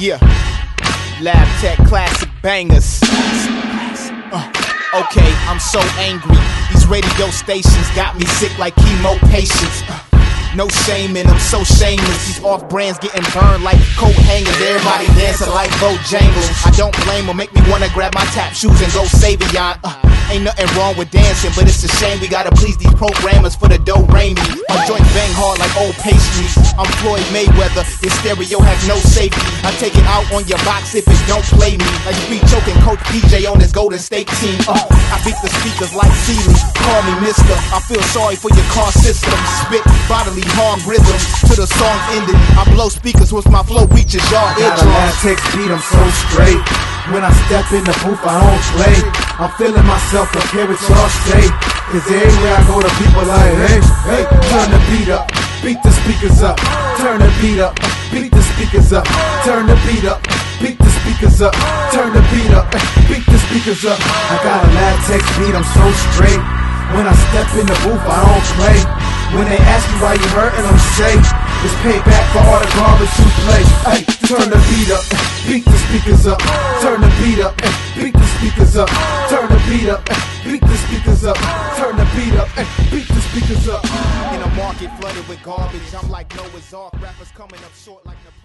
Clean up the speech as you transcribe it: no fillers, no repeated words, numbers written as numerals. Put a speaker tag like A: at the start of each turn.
A: Yeah, Lab Tech classic bangers. Okay, I'm so angry. These radio stations got me sick like chemo patients. No shame in them, so shameless. These off brands getting burned like coat hangers. Everybody dancing like Bojangles. I don't blame them, make me wanna grab my tap shoes and go Savion. Ain't nothing wrong with dancing, but it's a shame we gotta please these programmers for the dough rain me. My joints bang hard like old pastries. I'm Floyd Mayweather, your stereo has no safety. I take it out on your box if it don't play me. Like speed choking Coach PJ on his Golden State team. I beat the speakers like Sealy. Call me mister, I feel sorry for your car system. Spit bodily harm rhythms to the song ending. I blow speakers once my flow reaches your eardrums.
B: Got a latex beat, I'm so straight. When I step in the booth, I don't play. I'm feeling myself, don't care what y'all say. Cause everywhere I go, the people like, hey, hey, turn the beat up, beat the speakers up. Turn the beat up, beat the speakers up. Turn the beat up, beat the speakers up. Turn the beat up, beat the speakers up. I got a latex beat, I'm so straight. When I step in the booth, I don't play. When they ask me why you hurtin', I'm say it's payback for all the garbage you play. Hey, turn the beat up, beat the speakers up. Turn the beat up, beat the speakers up. Turn the beat up, beat the speakers up. Turn the beat up, beat the speakers up.
A: In a market flooded with garbage, I'm like Noah's Ark. Rappers coming up short like Napoleon.